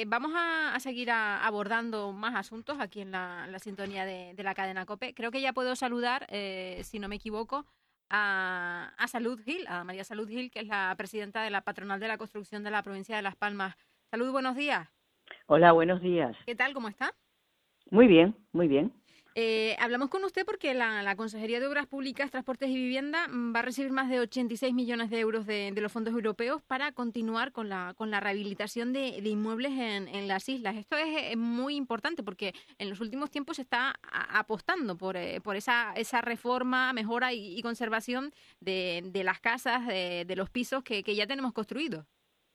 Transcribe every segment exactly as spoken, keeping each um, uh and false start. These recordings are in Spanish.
eh, vamos a, a seguir a- abordando más asuntos aquí en la, la sintonía de, de la cadena COPE. Creo que ya puedo saludar, eh, si no me equivoco, a, a Salud Gil, a María Salud Gil, que es la presidenta de la Patronal de la Construcción de la Provincia de Las Palmas. Salud, buenos días. Hola, buenos días. ¿Qué tal? ¿Cómo está? Muy bien, muy bien. Eh, hablamos con usted porque la, la Consejería de Obras Públicas, Transportes y Vivienda mm, va a recibir más de ochenta y seis millones de euros de, de los fondos europeos para continuar con la, con la rehabilitación de, de inmuebles en, en las islas. Esto es, eh, muy importante porque en los últimos tiempos se está a- apostando por, eh, por esa, esa reforma, mejora y, y conservación de, de las casas, de, de los pisos que, que ya tenemos construidos.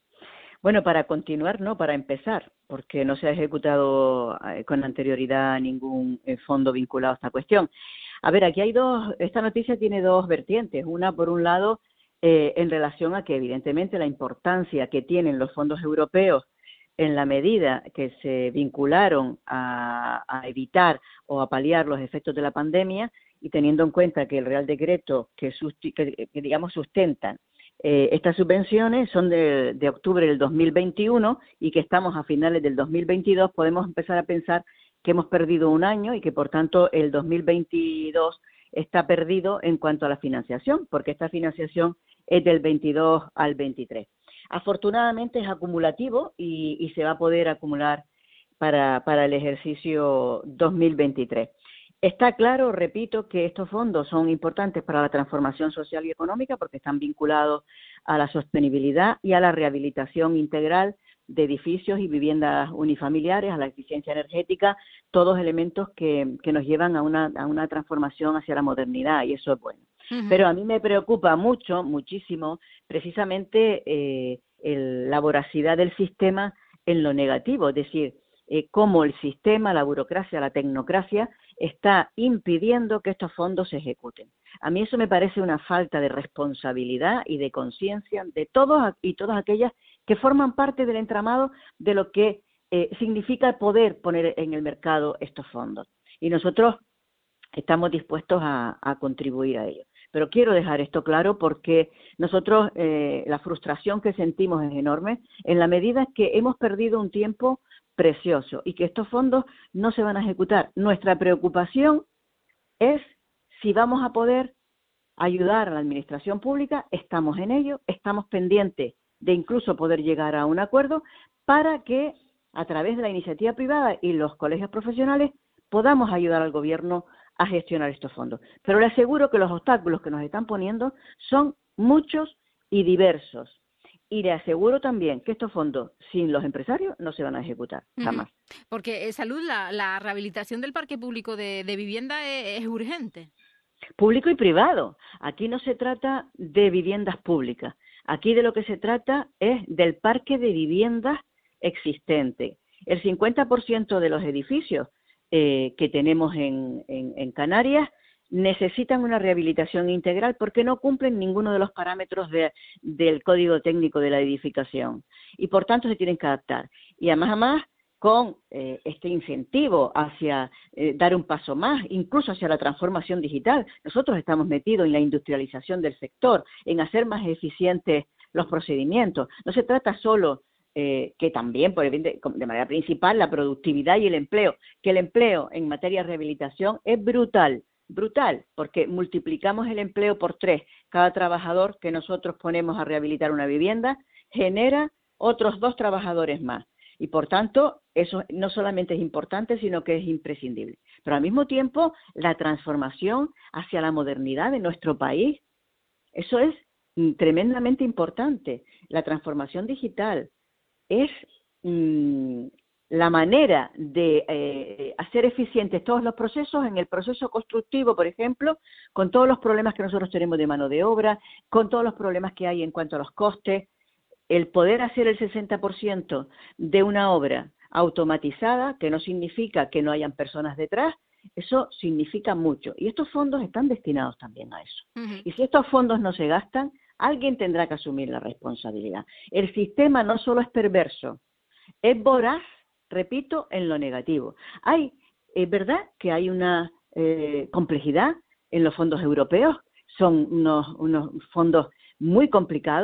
Bueno, para continuar, no, para empezar, porque no se ha ejecutado eh, con anterioridad ningún eh, fondo vinculado a esta cuestión. A ver, aquí hay dos, esta noticia tiene dos vertientes. Una, por un lado, eh, en relación a que evidentemente la importancia que tienen los fondos europeos en la medida que se vincularon a, a evitar o a paliar los efectos de la pandemia y teniendo en cuenta que el Real Decreto que, susti- que, que digamos sustentan Eh, estas subvenciones son de, de octubre del dos mil veintiuno y que estamos a finales del dos mil veintidós, podemos empezar a pensar que hemos perdido un año y que, por tanto, el dos mil veintidós está perdido en cuanto a la financiación, porque esta financiación es del veintidós al veintitrés. Afortunadamente es acumulativo y, y se va a poder acumular para, para el ejercicio dos mil veintitrés. Está claro, repito, que estos fondos son importantes para la transformación social y económica porque están vinculados a la sostenibilidad y a la rehabilitación integral de edificios y viviendas unifamiliares, a la eficiencia energética, todos elementos que, que nos llevan a una, a una transformación hacia la modernidad y eso es bueno. Ujú. Pero a mí me preocupa mucho, muchísimo, precisamente eh, el, la voracidad del sistema en lo negativo, es decir, eh, cómo el sistema, la burocracia, la tecnocracia está impidiendo que estos fondos se ejecuten. A mí eso me parece una falta de responsabilidad y de conciencia de todos y todas aquellas que forman parte del entramado de lo que eh, significa poder poner en el mercado estos fondos. Y nosotros estamos dispuestos a, a contribuir a ello. Pero quiero dejar esto claro porque nosotros eh, la frustración que sentimos es enorme en la medida que hemos perdido un tiempo precioso y que estos fondos no se van a ejecutar. Nuestra preocupación es si vamos a poder ayudar a la administración pública, estamos en ello, estamos pendientes de incluso poder llegar a un acuerdo para que a través de la iniciativa privada y los colegios profesionales podamos ayudar al gobierno a gestionar estos fondos. Pero le aseguro que los obstáculos que nos están poniendo son muchos y diversos. Y le aseguro también que estos fondos, sin los empresarios, no se van a ejecutar, Ujú. jamás. Porque, eh, Salud, la, la rehabilitación del parque público de, de vivienda es, es urgente. Público y privado. Aquí no se trata de viviendas públicas. Aquí de lo que se trata es del parque de viviendas existente. El cincuenta por ciento de los edificios eh, que tenemos en, en, en Canarias necesitan una rehabilitación integral porque no cumplen ninguno de los parámetros de, del Código Técnico de la Edificación y por tanto se tienen que adaptar. Y además, además con eh, este incentivo hacia eh, dar un paso más, incluso hacia la transformación digital. Nosotros estamos metidos en la industrialización del sector, en hacer más eficientes los procedimientos. No se trata solo eh, que también, por el, de, de manera principal, la productividad y el empleo, que el empleo en materia de rehabilitación es brutal, brutal, porque multiplicamos el empleo por tres. Cada trabajador que nosotros ponemos a rehabilitar una vivienda genera otros dos trabajadores más. Y, por tanto, eso no solamente es importante, sino que es imprescindible. Pero, al mismo tiempo, la transformación hacia la modernidad de nuestro país, eso es tremendamente importante. La transformación digital es mmm, la manera de eh, hacer eficientes todos los procesos en el proceso constructivo, por ejemplo, con todos los problemas que nosotros tenemos de mano de obra, con todos los problemas que hay en cuanto a los costes. El poder hacer el sesenta por ciento de una obra automatizada, que no significa que no hayan personas detrás, eso significa mucho. Y estos fondos están destinados también a eso. Ujú. Y si estos fondos no se gastan, alguien tendrá que asumir la responsabilidad. El sistema no solo es perverso, es voraz, repito, en lo negativo. Hay, es verdad que hay una eh, complejidad en los fondos europeos, son unos, unos fondos muy complicados,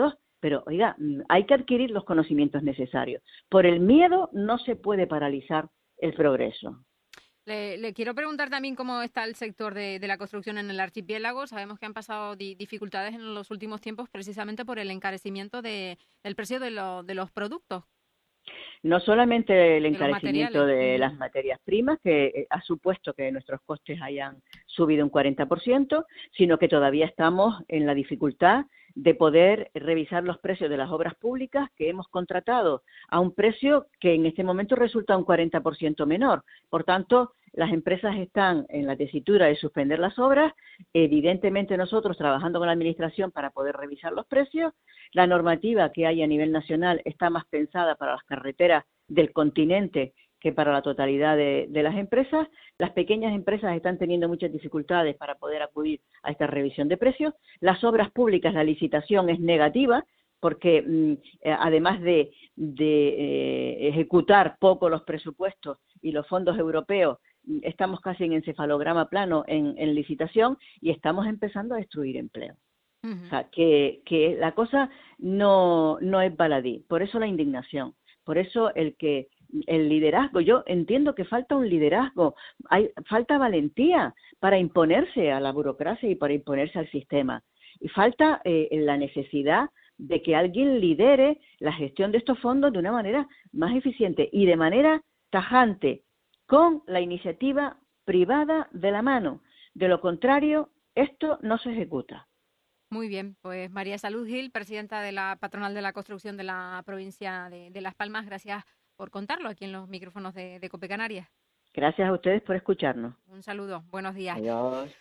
pero oiga, hay que adquirir los conocimientos necesarios. Por el miedo no se puede paralizar el progreso. Le, le quiero preguntar también cómo está el sector de, de la construcción en el archipiélago. Sabemos que han pasado di, dificultades en los últimos tiempos precisamente por el encarecimiento de, del precio de, lo, de los productos. No solamente el De encarecimiento de las materias primas, que ha supuesto que nuestros costes hayan subido un cuarenta por ciento, sino que todavía estamos en la dificultad de poder revisar los precios de las obras públicas que hemos contratado a un precio que en este momento resulta un cuarenta por ciento menor. Por tanto, las empresas están en la tesitura de suspender las obras. Evidentemente nosotros trabajando con la Administración para poder revisar los precios. La normativa que hay a nivel nacional está más pensada para las carreteras del continente que para la totalidad de, de las empresas. Las pequeñas empresas están teniendo muchas dificultades para poder acudir a esta revisión de precios. Las obras públicas, la licitación es negativa porque mm, además de, de eh, ejecutar poco los presupuestos y los fondos europeos, estamos casi en encefalograma plano en, en licitación y estamos empezando a destruir empleo. Uh-huh. O sea, que, que la cosa no, no es baladí. Por eso la indignación, por eso el que el liderazgo. Yo entiendo que falta un liderazgo, hay falta valentía para imponerse a la burocracia y para imponerse al sistema. Y falta eh, la necesidad de que alguien lidere la gestión de estos fondos de una manera más eficiente y de manera tajante, con la iniciativa privada de la mano. De lo contrario, esto no se ejecuta. Muy bien, pues María Salud Gil, presidenta de la Patronal de la Construcción de la provincia de, de Las Palmas, gracias por contarlo aquí en los micrófonos de, de COPE Canarias. Gracias a ustedes por escucharnos. Un saludo, buenos días. Adiós.